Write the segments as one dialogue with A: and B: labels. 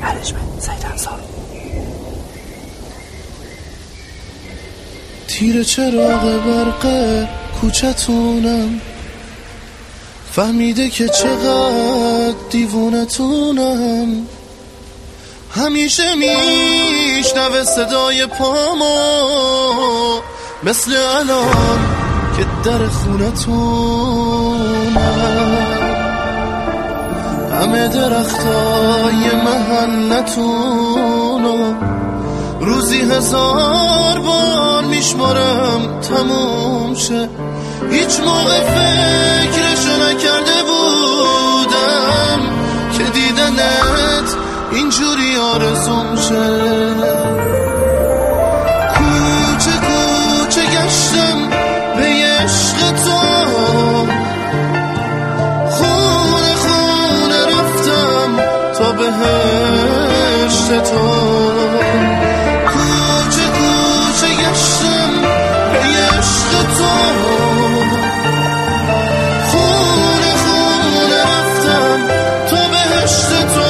A: تیر چراغ برق کوچتونم، فهمیده که چقدر دیوونتونم. همیشه میشنوه صدای پامو، مثل الان که در خونتونم. همه درختای محنتونو روزی 1000 بار میشمارم تموم شه. هیچ موقع فکرشو نکرده بودم که دیدنت اینجوری آرزوم شه. کوچه کوچه گشتم به عشق تو، خونه خونه رفتم تا بهشت تو. کوچه کوچه گشتم به عشق تو، خونه خونه رفتم تا بهشت تو.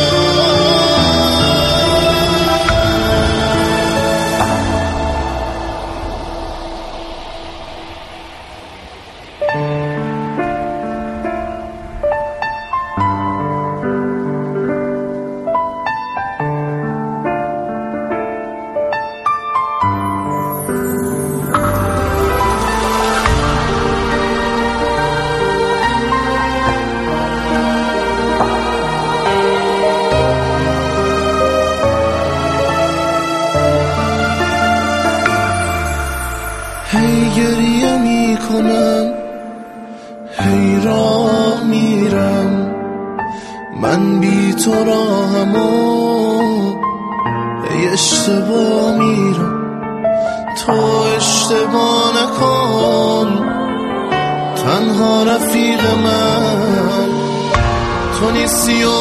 A: هی گریه میکنم، هی راه میرم، من بی تو راهمو هی اشتباه میرم. تو اشتباه نکن، تنها رفیق من تو نیستی و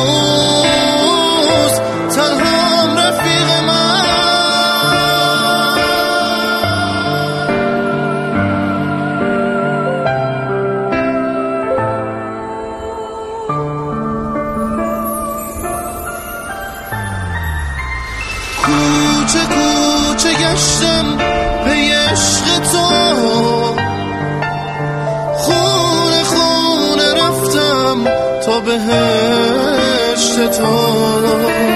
A: هنوز تنها رفیق من. کوچه کوچه گشتم به عشق تو، خونه خونه رفتم تا بهشت تو.